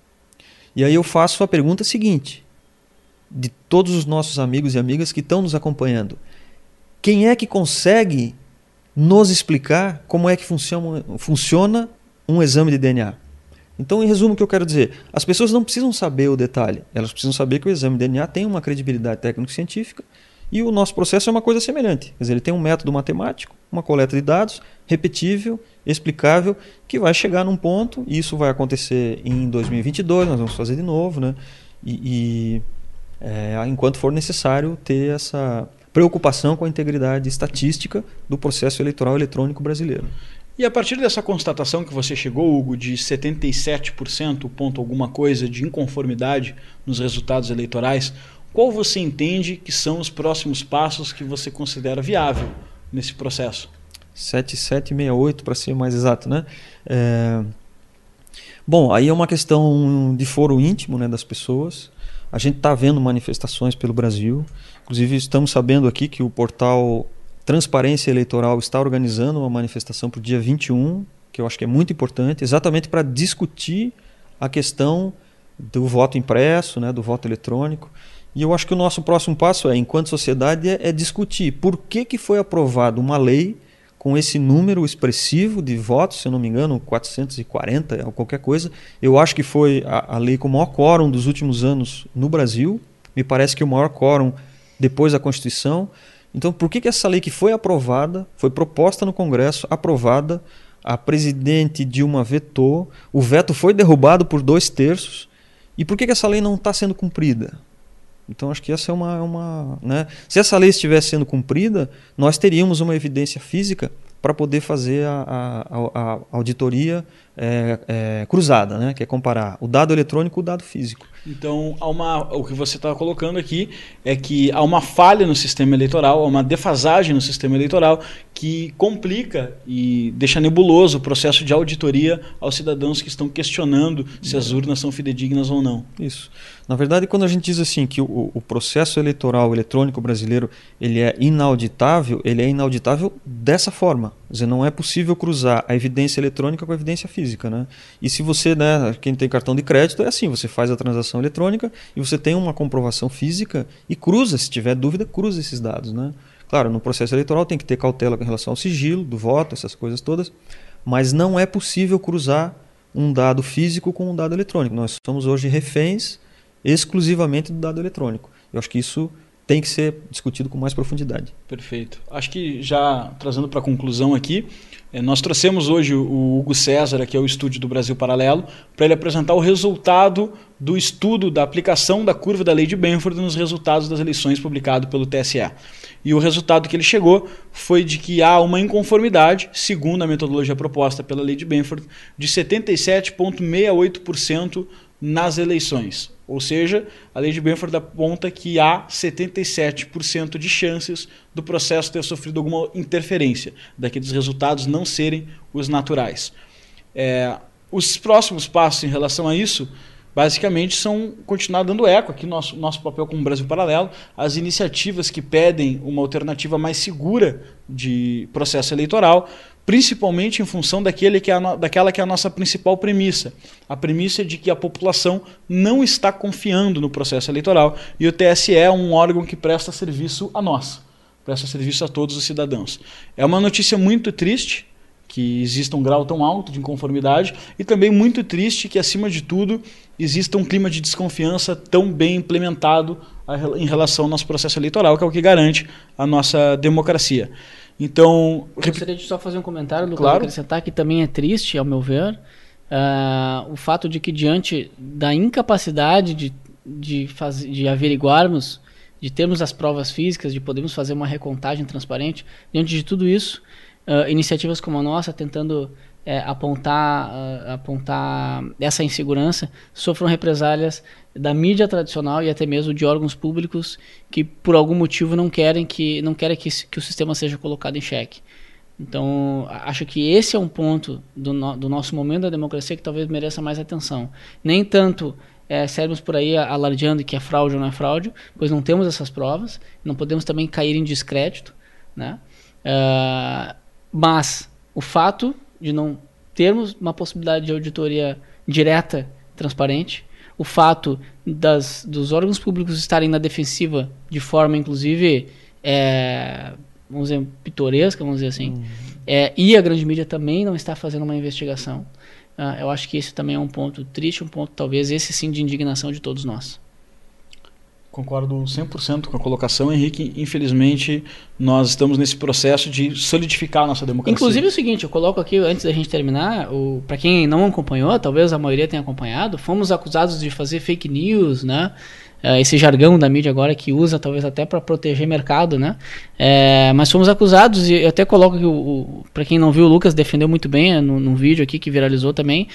E aí eu faço a pergunta seguinte, de todos os nossos amigos e amigas que estão nos acompanhando, quem é que consegue nos explicar como é que funciona, funciona um exame de D N A. Então, em resumo, o que eu quero dizer, as pessoas não precisam saber o detalhe, elas precisam saber que o exame de D N A tem uma credibilidade técnico-científica e o nosso processo é uma coisa semelhante. Quer dizer, ele tem um método matemático, uma coleta de dados, repetível, explicável, que vai chegar num ponto, e isso vai acontecer em dois mil e vinte e dois, nós vamos fazer de novo, né? E, e é, enquanto for necessário ter essa preocupação com a integridade estatística do processo eleitoral eletrônico brasileiro. E a partir dessa constatação que você chegou, Hugo, de setenta e sete por cento, ponto alguma coisa, de inconformidade nos resultados eleitorais, qual você entende que são os próximos passos que você considera viável nesse processo? sete mil setecentos e sessenta e oito, para ser mais exato, né? É... Bom, aí é uma questão de foro íntimo, né, das pessoas. A gente está vendo manifestações pelo Brasil. Inclusive, estamos sabendo aqui que o portal Transparência Eleitoral está organizando uma manifestação para o dia vinte e um, que eu acho que é muito importante, exatamente para discutir a questão do voto impresso, né, do voto eletrônico. E eu acho que o nosso próximo passo é, enquanto sociedade, é, é discutir por que, que foi aprovada uma lei com esse número expressivo de votos, se eu não me engano, quatrocentos e quarenta ou qualquer coisa. Eu acho que foi a, a lei com o maior quórum dos últimos anos no Brasil. Me parece que o maior quórum depois da Constituição. Então, por que, que essa lei que foi aprovada, foi proposta no Congresso, aprovada, a presidente Dilma vetou, o veto foi derrubado por dois terços, e por que, que essa lei não está sendo cumprida? Então, acho que essa é uma... uma né? Se essa lei estivesse sendo cumprida, nós teríamos uma evidência física para poder fazer a, a, a auditoria é, é, cruzada, né? Que é comparar o dado eletrônico com o dado físico. Então, há uma, o que você está colocando aqui é que há uma falha no sistema eleitoral, há uma defasagem no sistema eleitoral que complica e deixa nebuloso o processo de auditoria aos cidadãos que estão questionando se as urnas são fidedignas ou não. Isso. Na verdade, quando a gente diz assim que o, o processo eleitoral eletrônico brasileiro ele é inauditável, ele é inauditável dessa forma. Quer dizer, não é possível cruzar a evidência eletrônica com a evidência física, né? E se você, né, quem tem cartão de crédito, é assim, você faz a transação eletrônica e você tem uma comprovação física e cruza, se tiver dúvida, cruza esses dados, né? Claro, no processo eleitoral tem que ter cautela com relação ao sigilo do voto, essas coisas todas, mas não é possível cruzar um dado físico com um dado eletrônico. Nós somos hoje reféns exclusivamente do dado eletrônico. Eu acho que isso tem que ser discutido com mais profundidade. Perfeito. Acho que já trazendo para a conclusão aqui, eh, nós trouxemos hoje o Hugo César, que é o estúdio do Brasil Paralelo, para ele apresentar o resultado do estudo da aplicação da curva da lei de Benford nos resultados das eleições publicado pelo T S E. E o resultado que ele chegou foi de que há uma inconformidade, segundo a metodologia proposta pela lei de Benford, de setenta e sete vírgula sessenta e oito por cento nas eleições. Ou seja, a lei de Benford aponta que há setenta e sete por cento de chances do processo ter sofrido alguma interferência, daqueles resultados não serem os naturais. É, os próximos passos em relação a isso, basicamente, são continuar dando eco aqui no nosso, nosso papel como Brasil Paralelo, as iniciativas que pedem uma alternativa mais segura de processo eleitoral, principalmente em função daquele que é a, daquela que é a nossa principal premissa. A premissa de que a população não está confiando no processo eleitoral e o T S E é um órgão que presta serviço a nós, presta serviço a todos os cidadãos. É uma notícia muito triste que exista um grau tão alto de inconformidade e também muito triste que, acima de tudo, exista um clima de desconfiança tão bem implementado em relação ao nosso processo eleitoral, que é o que garante a nossa democracia. Então, eu gostaria de só fazer um comentário, Lucas, claro. Acrescentar que também é triste, ao meu ver, uh, o fato de que, diante da incapacidade de, de, faz, de averiguarmos, de termos as provas físicas, de podermos fazer uma recontagem transparente, diante de tudo isso, uh, iniciativas como a nossa, tentando é, apontar, uh, apontar essa insegurança, sofram represálias da mídia tradicional e até mesmo de órgãos públicos que por algum motivo não querem que, não querem que, que o sistema seja colocado em xeque. Então, acho que esse é um ponto do, no, do nosso momento da democracia que talvez mereça mais atenção. Nem tanto é, sairmos por aí alardeando que é fraude ou não é fraude, pois não temos essas provas, não podemos também cair em descrédito, né? Uh, mas o fato de não termos uma possibilidade de auditoria direta, transparente, o fato das, dos órgãos públicos estarem na defensiva de forma, inclusive, é, vamos dizer, pitoresca, vamos dizer assim, uhum. é, e a grande mídia também não está fazendo uma investigação. Uh, eu acho que esse também é um ponto triste, um ponto talvez esse sim de indignação de todos nós. Concordo cem por cento com a colocação, Henrique. Infelizmente, nós estamos nesse processo de solidificar a nossa democracia. Inclusive é o seguinte, eu coloco aqui, antes da gente terminar, para quem não acompanhou, talvez a maioria tenha acompanhado, fomos acusados de fazer fake news, né? Esse jargão da mídia agora que usa talvez até para proteger mercado, né? É, mas fomos acusados, e eu até coloco que, para quem não viu, o Lucas defendeu muito bem no, num vídeo aqui que viralizou também.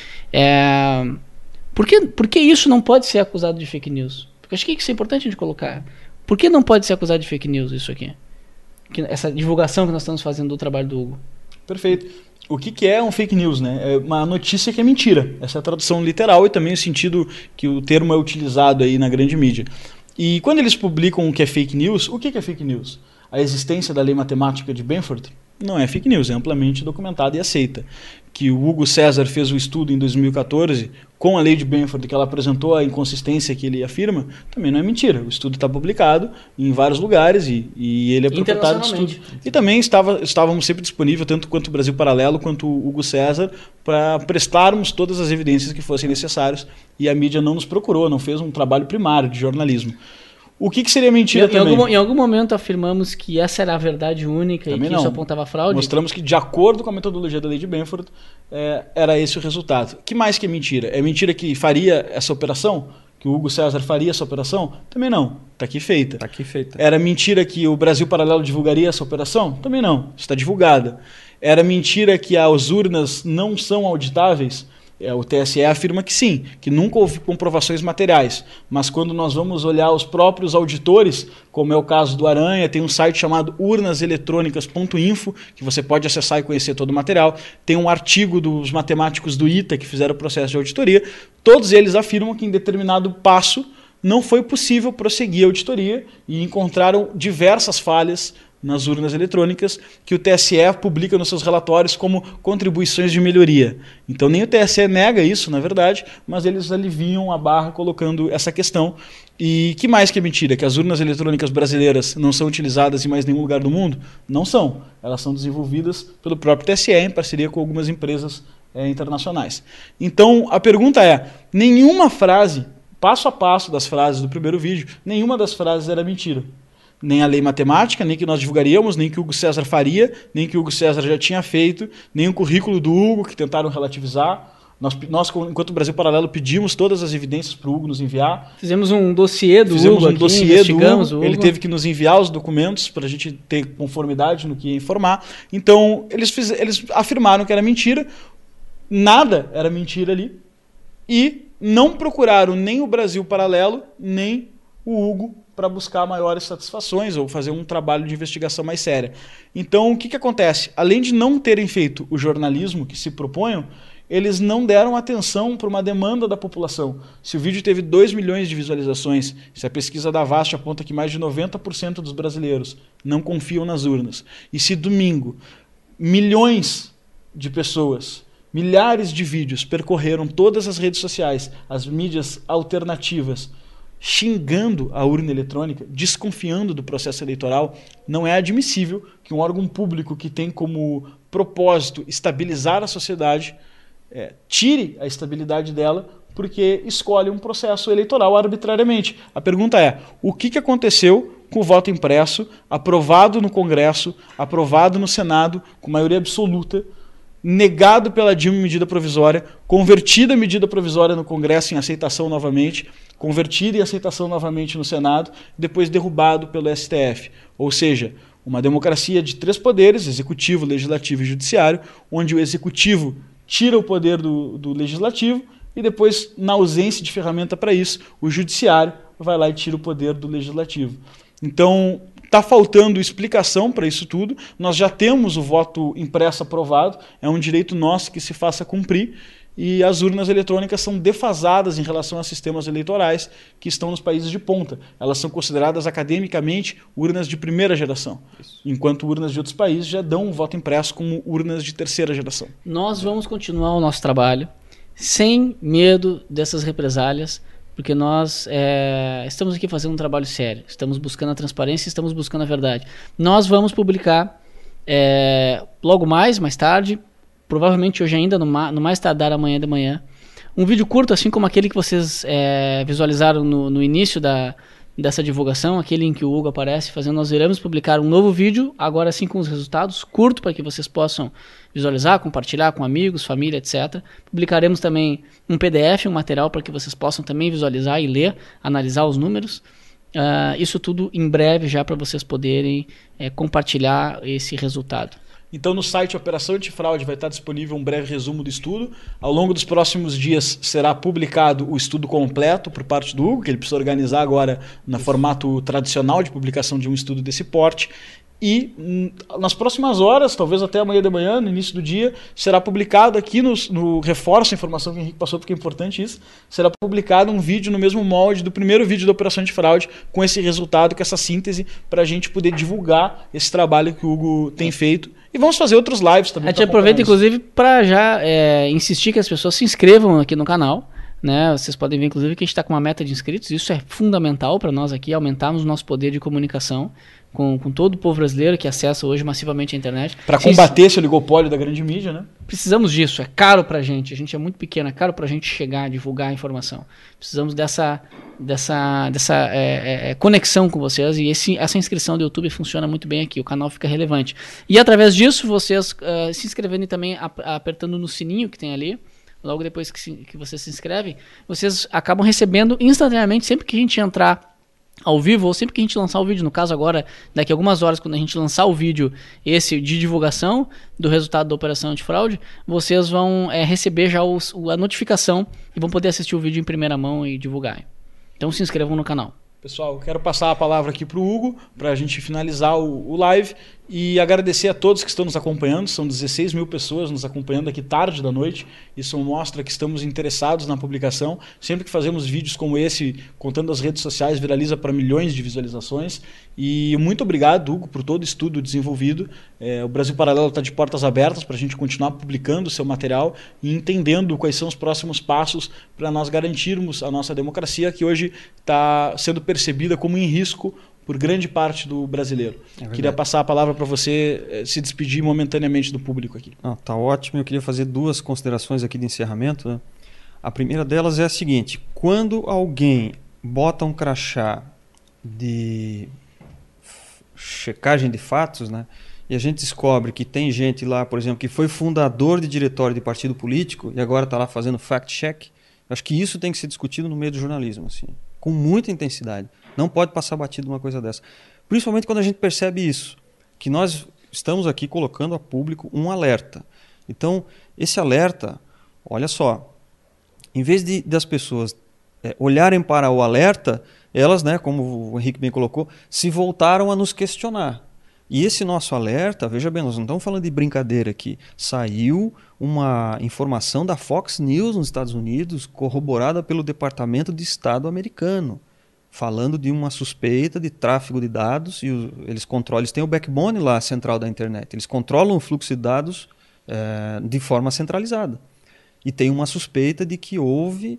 É, por, que, por que isso não pode ser acusado de fake news? Porque acho que isso é importante a gente colocar. Por que não pode ser acusado de fake news isso aqui? Que, essa divulgação que nós estamos fazendo do trabalho do Hugo. Perfeito. O que, que é um fake news, né? É uma notícia que é mentira. Essa é a tradução literal e também o sentido que o termo é utilizado aí na grande mídia. E quando eles publicam o que é fake news, o que, que é fake news? A existência da lei matemática de Benford não é fake news, é amplamente documentada e aceita. Que o Hugo César fez o estudo em dois mil e quatorze com a lei de Benford, que ela apresentou a inconsistência que ele afirma, também não é mentira. O estudo está publicado em vários lugares e, e ele é proprietário do estudo. E também estava, estávamos sempre disponíveis, tanto quanto o Brasil Paralelo, quanto o Hugo César, para prestarmos todas as evidências que fossem necessárias, e a mídia não nos procurou, não fez um trabalho primário de jornalismo. O que, que seria mentira em, também? Em algum, em algum momento afirmamos que essa era a verdade única também e que não. Isso apontava fraude? Mostramos que, de acordo com a metodologia da lei de Benford, é, era esse o resultado. O que mais que é mentira? É mentira que faria essa operação? Que o Hugo César faria essa operação? Também não. Está aqui feita. Está aqui feita. Era mentira que o Brasil Paralelo divulgaria essa operação? Também não. Está divulgada. Era mentira que as urnas não são auditáveis? O T S E afirma que sim, que nunca houve comprovações materiais, mas quando nós vamos olhar os próprios auditores, como é o caso do Aranha, tem um site chamado urnas eletrônicas ponto info, que você pode acessar e conhecer todo o material, tem um artigo dos matemáticos do I T A que fizeram o processo de auditoria, todos eles afirmam que em determinado passo não foi possível prosseguir a auditoria e encontraram diversas falhas nas urnas eletrônicas, que o T S E publica nos seus relatórios como contribuições de melhoria. Então nem o T S E nega isso, na verdade, mas eles aliviam a barra colocando essa questão. E que mais que é mentira? Que as urnas eletrônicas brasileiras não são utilizadas em mais nenhum lugar do mundo? Não são. Elas são desenvolvidas pelo próprio T S E em parceria com algumas empresas é, internacionais. Então a pergunta é, nenhuma frase, passo a passo das frases do primeiro vídeo, nenhuma das frases era mentira. Nem a lei matemática, nem que nós divulgaríamos, nem que o Hugo César faria, nem que o Hugo César já tinha feito, nem o currículo do Hugo, que tentaram relativizar. Nós, nós enquanto Brasil Paralelo, pedimos todas as evidências para o Hugo nos enviar. Fizemos um dossiê do Fizemos Hugo um aqui, dossiê do Hugo. o Hugo. Ele teve que nos enviar os documentos para a gente ter conformidade no que ia informar. Então, eles, fiz, eles afirmaram que era mentira, nada era mentira ali, e não procuraram nem o Brasil Paralelo, nem o Hugo, para buscar maiores satisfações ou fazer um trabalho de investigação mais séria. Então, o que, que acontece? Além de não terem feito o jornalismo que se proponham, eles não deram atenção para uma demanda da população. Se o vídeo teve dois milhões de visualizações, se a pesquisa da Avast aponta que mais de noventa por cento dos brasileiros não confiam nas urnas, e se domingo milhões de pessoas, milhares de vídeos percorreram todas as redes sociais, as mídias alternativas, xingando a urna eletrônica, desconfiando do processo eleitoral, não é admissível que um órgão público que tem como propósito estabilizar a sociedade é, tire a estabilidade dela porque escolhe um processo eleitoral arbitrariamente. A pergunta é, o que, que aconteceu com o voto impresso, aprovado no Congresso, aprovado no Senado, com maioria absoluta, negado pela Dilma em medida provisória, convertida a medida provisória no Congresso em aceitação novamente, convertido em aceitação novamente no Senado, depois derrubado pelo S T F. Ou seja, uma democracia de três poderes, executivo, legislativo e judiciário, onde o executivo tira o poder do, do legislativo e depois, na ausência de ferramenta para isso, o judiciário vai lá e tira o poder do legislativo. Então, está faltando explicação para isso tudo. Nós já temos o voto impresso aprovado, é um direito nosso que se faça cumprir, e as urnas eletrônicas são defasadas em relação a sistemas eleitorais que estão nos países de ponta. Elas são consideradas academicamente urnas de primeira geração, isso. Enquanto urnas de outros países já dão o voto impresso como urnas de terceira geração. Nós vamos continuar o nosso trabalho sem medo dessas represálias, porque nós é, estamos aqui fazendo um trabalho sério, estamos buscando a transparência, estamos buscando a verdade. Nós vamos publicar É, logo mais, mais tarde, provavelmente hoje ainda, no, ma no mais tardar amanhã de manhã, um vídeo curto, assim como aquele que vocês é, visualizaram no, no início da, dessa divulgação, aquele em que o Hugo aparece fazendo, nós iremos publicar um novo vídeo, agora sim com os resultados, curto, para que vocês possam visualizar, compartilhar com amigos, família, etcétera. Publicaremos também um P D F, um material para que vocês possam também visualizar e ler, analisar os números. Uh, isso tudo em breve já para vocês poderem é, compartilhar esse resultado. Então no site Operação Antifraude vai estar disponível um breve resumo do estudo. Ao longo dos próximos dias será publicado o estudo completo por parte do Hugo, que ele precisa organizar agora no formato tradicional de publicação de um estudo desse porte. E hum, nas próximas horas, talvez até amanhã de manhã, no início do dia, será publicado aqui no, no reforço a informação que o Henrique passou, porque é importante isso, será publicado um vídeo no mesmo molde do primeiro vídeo da Operação Antifraude, com esse resultado, com essa síntese, para a gente poder divulgar esse trabalho que o Hugo tem feito. E vamos fazer outros lives também. A gente aproveita, inclusive, para já é, insistir que as pessoas se inscrevam aqui no canal. Né? Vocês podem ver, inclusive, que a gente está com uma meta de inscritos. Isso é fundamental para nós aqui, aumentarmos o nosso poder de comunicação com, com todo o povo brasileiro que acessa hoje massivamente a internet. Para combater esse oligopólio da grande mídia, né? Precisamos disso, é caro para a gente. A gente é muito pequeno, é caro para a gente chegar, divulgar a informação. Precisamos dessa, dessa, dessa é, é, conexão com vocês, e esse, essa inscrição do YouTube funciona muito bem aqui, o canal fica relevante. E através disso, vocês uh, se inscrevendo e também ap apertando no sininho que tem ali, logo depois que, se, que vocês se inscrevem, vocês acabam recebendo instantaneamente, sempre que a gente entrar ao vivo, ou sempre que a gente lançar o vídeo, no caso agora, daqui a algumas horas, quando a gente lançar o vídeo esse de divulgação do resultado da Operação Antifraude, vocês vão é, receber já os, a notificação e vão poder assistir o vídeo em primeira mão e divulgar. Então se inscrevam no canal. Pessoal, quero passar a palavra aqui para o Hugo, para a gente finalizar o, o live, e agradecer a todos que estão nos acompanhando. São dezesseis mil pessoas nos acompanhando aqui tarde da noite. Isso mostra que estamos interessados na publicação. Sempre que fazemos vídeos como esse, contando as redes sociais, viraliza para milhões de visualizações. E muito obrigado, Hugo, por todo o estudo desenvolvido. É, o Brasil Paralelo está de portas abertas para a gente continuar publicando o seu material e entendendo quais são os próximos passos para nós garantirmos a nossa democracia, que hoje está sendo percebida como em risco por grande parte do brasileiro. É queria passar a palavra para você se despedir momentaneamente do público aqui. Ah, tá ótimo. Eu queria fazer duas considerações aqui de encerramento, né? A primeira delas é a seguinte: quando alguém bota um crachá de checagem de fatos, né, e a gente descobre que tem gente lá, por exemplo, que foi fundador de diretório de partido político e agora está lá fazendo fact-check, acho que isso tem que ser discutido no meio do jornalismo, assim, com muita intensidade. Não pode passar batido uma coisa dessa. Principalmente quando a gente percebe isso, que nós estamos aqui colocando a público um alerta. Então, esse alerta, olha só, em vez de das pessoas é, olharem para o alerta, elas, né, como o Henrique bem colocou, se voltaram a nos questionar. E esse nosso alerta, veja bem, nós não estamos falando de brincadeira aqui. Saiu uma informação da Fox News nos Estados Unidos, corroborada pelo Departamento de Estado americano, falando de uma suspeita de tráfego de dados, e os, eles controlam, eles têm o backbone lá central da internet, eles controlam o fluxo de dados é, de forma centralizada. E tem uma suspeita de que houve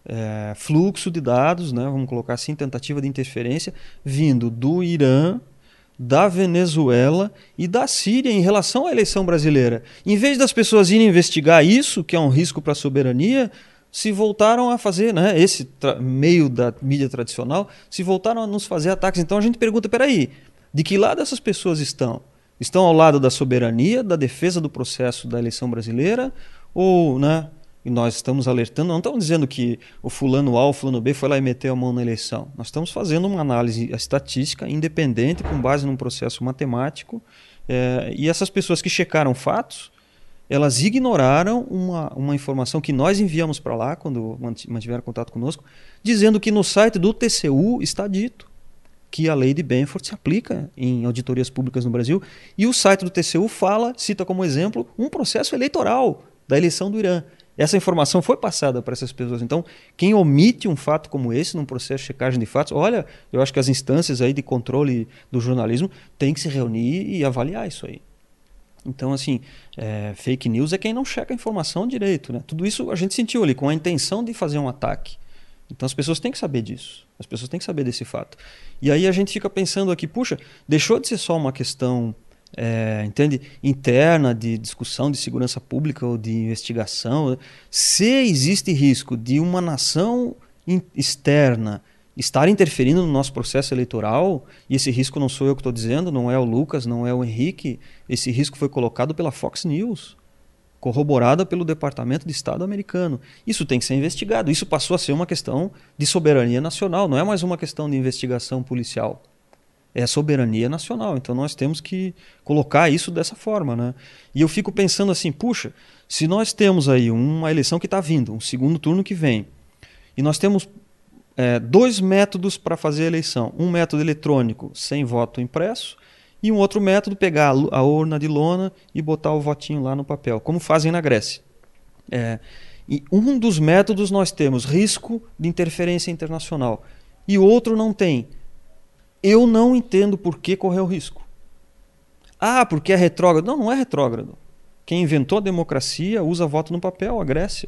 é, fluxo de dados, né, vamos colocar assim, tentativa de interferência, vindo do Irã, da Venezuela e da Síria em relação à eleição brasileira. Em vez das pessoas irem investigar isso, que é um risco para a soberania, se voltaram a fazer, né, esse meio da mídia tradicional, se voltaram a nos fazer ataques. Então a gente pergunta, peraí, de que lado essas pessoas estão? Estão ao lado da soberania, da defesa do processo da eleição brasileira? Ou, né, e nós estamos alertando, não estamos dizendo que o fulano A, o fulano B foi lá e meteu a mão na eleição. Nós estamos fazendo uma análise estatística independente, com base num processo matemático, é, e essas pessoas que checaram fatos, elas ignoraram uma, uma informação que nós enviamos para lá, quando mantiveram contato conosco, dizendo que no site do T C U está dito que a lei de Benford se aplica em auditorias públicas no Brasil, e o site do T C U fala, cita como exemplo, um processo eleitoral da eleição do Irã. Essa informação foi passada para essas pessoas. Então, quem omite um fato como esse num processo de checagem de fatos, olha, eu acho que as instâncias aí de controle do jornalismo têm que se reunir e avaliar isso aí. Então, assim, é, fake news é quem não checa a informação direito, né? Tudo isso a gente sentiu ali, com a intenção de fazer um ataque. Então as pessoas têm que saber disso. As pessoas têm que saber desse fato. E aí a gente fica pensando aqui, puxa, deixou de ser só uma questão é, entende? interna de discussão de segurança pública ou de investigação, se existe risco de uma nação externa estar interferindo no nosso processo eleitoral, e esse risco não sou eu que estou dizendo, não é o Lucas, não é o Henrique, esse risco foi colocado pela Fox News, corroborada pelo Departamento de Estado americano. Isso tem que ser investigado, isso passou a ser uma questão de soberania nacional, não é mais uma questão de investigação policial. É soberania nacional, então nós temos que colocar isso dessa forma, né? E eu fico pensando assim, puxa, se nós temos aí uma eleição que está vindo, um segundo turno que vem, e nós temos é, dois métodos para fazer a eleição, um método eletrônico sem voto impresso e um outro método pegar a, a urna de lona e botar o votinho lá no papel, como fazem na Grécia. É, e um dos métodos nós temos risco de interferência internacional e o outro não tem. Eu não entendo por que correr o risco. Ah, porque é retrógrado. Não, não é retrógrado. Quem inventou a democracia usa voto no papel, a Grécia.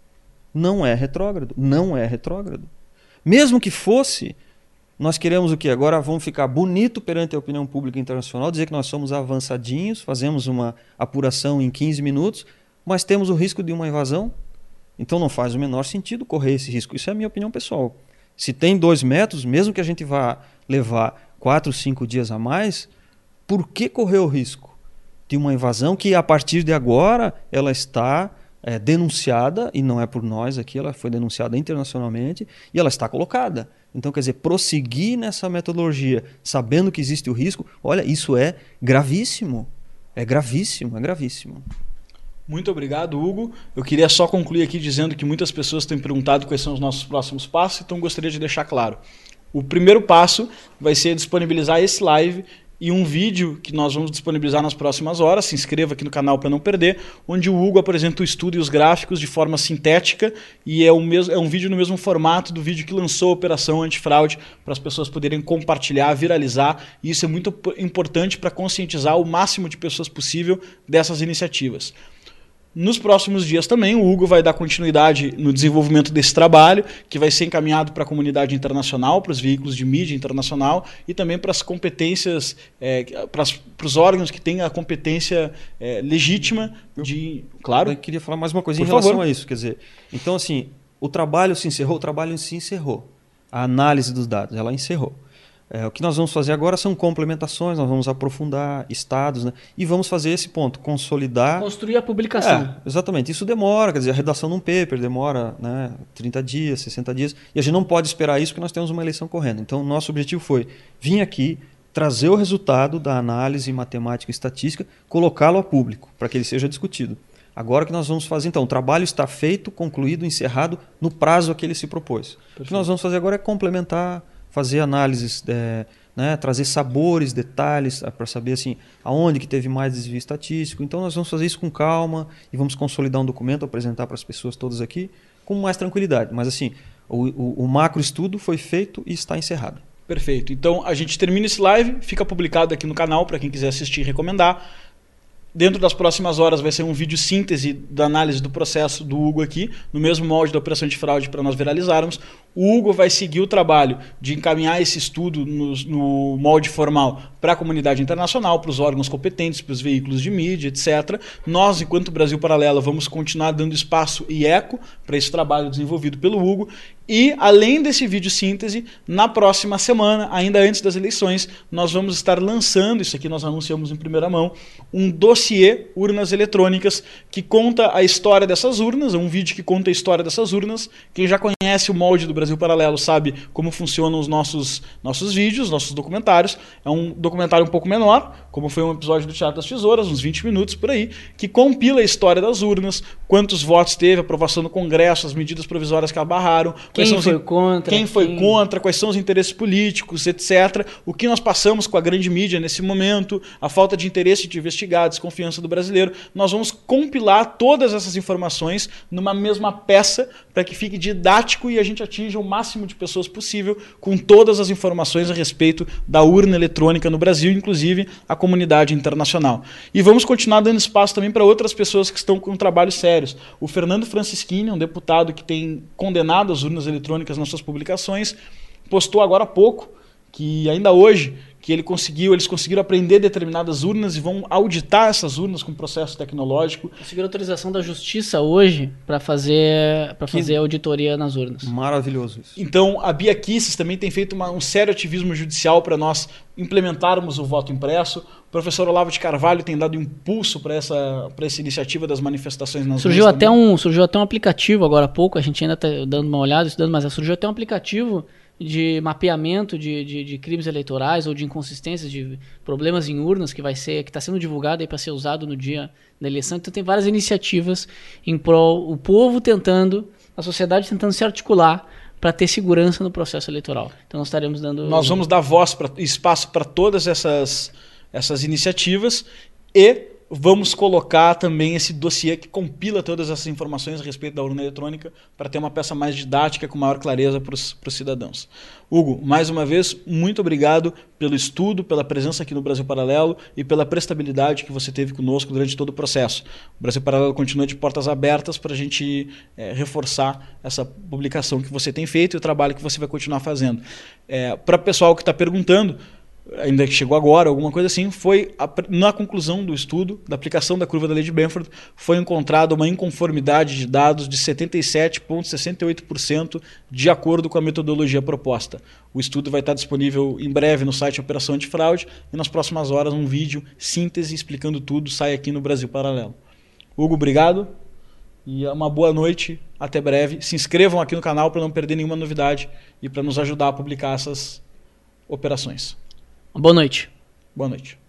Não é retrógrado. Não é retrógrado. Mesmo que fosse, nós queremos o quê? Agora vamos ficar bonito perante a opinião pública internacional, dizer que nós somos avançadinhos, fazemos uma apuração em quinze minutos, mas temos o risco de uma invasão. Então não faz o menor sentido correr esse risco. Isso é a minha opinião pessoal. Se tem dois métodos, mesmo que a gente vá levar quatro, cinco dias a mais, por que correr o risco de uma invasão que a partir de agora ela está é, denunciada, e não é por nós aqui, ela foi denunciada internacionalmente e ela está colocada. Então, quer dizer, prosseguir nessa metodologia sabendo que existe o risco, olha, isso é gravíssimo. É gravíssimo, é gravíssimo. Muito obrigado, Hugo. Eu queria só concluir aqui dizendo que muitas pessoas têm perguntado quais são os nossos próximos passos, então gostaria de deixar claro. O primeiro passo vai ser disponibilizar esse live e um vídeo que nós vamos disponibilizar nas próximas horas. Se inscreva aqui no canal para não perder, onde o Hugo apresenta o estudo e os gráficos de forma sintética e é, o mesmo, é um vídeo no mesmo formato do vídeo que lançou a Operação Antifraude, para as pessoas poderem compartilhar, viralizar, e isso é muito importante para conscientizar o máximo de pessoas possível dessas iniciativas. Nos próximos dias também o Hugo vai dar continuidade no desenvolvimento desse trabalho, que vai ser encaminhado para a comunidade internacional, para os veículos de mídia internacional e também para as competências, é, para, para os órgãos que têm a competência é, legítima de... Claro. Eu queria falar mais uma coisa Por em relação favor. a isso. Quer dizer, então assim, o trabalho se encerrou, o trabalho em si encerrou. A análise dos dados, ela encerrou. É, o que nós vamos fazer agora são complementações, nós vamos aprofundar estados, né? E vamos fazer esse ponto, consolidar... Construir a publicação. É, exatamente, isso demora, quer dizer, a redação de um paper demora, né, trinta dias, sessenta dias, e a gente não pode esperar isso porque nós temos uma eleição correndo. Então, o nosso objetivo foi vir aqui, trazer o resultado da análise matemática e estatística, colocá-lo a público, para que ele seja discutido. Agora o que nós vamos fazer, então, o trabalho está feito, concluído, encerrado, no prazo a que ele se propôs. Perfeito. O que nós vamos fazer agora é complementar, fazer análises, é, né, trazer sabores, detalhes, para saber assim, aonde que teve mais desvio estatístico. Então nós vamos fazer isso com calma e vamos consolidar um documento, apresentar para as pessoas todas aqui com mais tranquilidade. Mas assim, o, o, o macro estudo foi feito e está encerrado. Perfeito. Então a gente termina esse live, fica publicado aqui no canal para quem quiser assistir e recomendar. Dentro das próximas horas vai ser um vídeo síntese da análise do processo do Hugo aqui, no mesmo molde da Operação Antifraude para nós viralizarmos. O Hugo vai seguir o trabalho de encaminhar esse estudo no, no molde formal para a comunidade internacional, para os órgãos competentes, para os veículos de mídia, etcétera. Nós, enquanto Brasil Paralelo, vamos continuar dando espaço e eco para esse trabalho desenvolvido pelo Hugo. E, além desse vídeo síntese, na próxima semana, ainda antes das eleições, nós vamos estar lançando, isso aqui nós anunciamos em primeira mão, um dossiê urnas eletrônicas que conta a história dessas urnas, um vídeo que conta a história dessas urnas. Quem já conhece o molde do Brasil Paralelo sabe como funcionam os nossos, nossos vídeos, nossos documentários. É um documentário um pouco menor, como foi um episódio do Teatro das Tesouras, uns vinte minutos por aí, que compila a história das urnas, quantos votos teve, aprovação no Congresso, as medidas provisórias que abarraram, quem quais foi são os, contra, quem foi quem... contra, quais são os interesses políticos, etcétera. O que nós passamos com a grande mídia nesse momento, a falta de interesse de investigar, a desconfiança do brasileiro. Nós vamos compilar todas essas informações numa mesma peça para que fique didático e a gente atinja o máximo de pessoas possível com todas as informações a respeito da urna eletrônica no Brasil, inclusive a comunidade internacional. E vamos continuar dando espaço também para outras pessoas que estão com trabalhos sérios. O Fernando Francischini, um deputado que tem condenado as urnas eletrônicas nas suas publicações, postou agora há pouco que ainda hoje que ele conseguiu, eles conseguiram aprender determinadas urnas e vão auditar essas urnas com processo tecnológico. Conseguiram autorização da justiça hoje para fazer, para fazer auditoria nas urnas. Maravilhoso isso. Então, a Bia Kicis também tem feito uma, um sério ativismo judicial para nós implementarmos o voto impresso. O professor Olavo de Carvalho tem dado impulso para essa, para essa iniciativa das manifestações nas surgiu ruas até também. um Surgiu até um aplicativo agora há pouco, a gente ainda está dando uma olhada, estudando, mas surgiu até um aplicativo de mapeamento de, de, de crimes eleitorais ou de inconsistências, de problemas em urnas, que vai ser, que está sendo divulgado para ser usado no dia da eleição. Então tem várias iniciativas em prol, o povo tentando, a sociedade tentando se articular para ter segurança no processo eleitoral. Então nós estaremos dando... Nós vamos dar voz, pra, espaço para todas essas, essas iniciativas e vamos colocar também esse dossiê que compila todas essas informações a respeito da urna eletrônica para ter uma peça mais didática com maior clareza para os cidadãos. Hugo, mais uma vez, muito obrigado pelo estudo, pela presença aqui no Brasil Paralelo e pela prestabilidade que você teve conosco durante todo o processo. O Brasil Paralelo continua de portas abertas para a gente é, reforçar essa publicação que você tem feito e o trabalho que você vai continuar fazendo. É, para o pessoal que está perguntando, ainda que chegou agora, alguma coisa assim, foi a, na conclusão do estudo, da aplicação da curva da lei de Benford, foi encontrada uma inconformidade de dados de setenta e sete vírgula sessenta e oito por cento de acordo com a metodologia proposta. O estudo vai estar disponível em breve no site Operação Antifraude e nas próximas horas um vídeo síntese explicando tudo sai aqui no Brasil Paralelo. Hugo, obrigado e uma boa noite, até breve. Se inscrevam aqui no canal para não perder nenhuma novidade e para nos ajudar a publicar essas operações. Boa noite. Boa noite.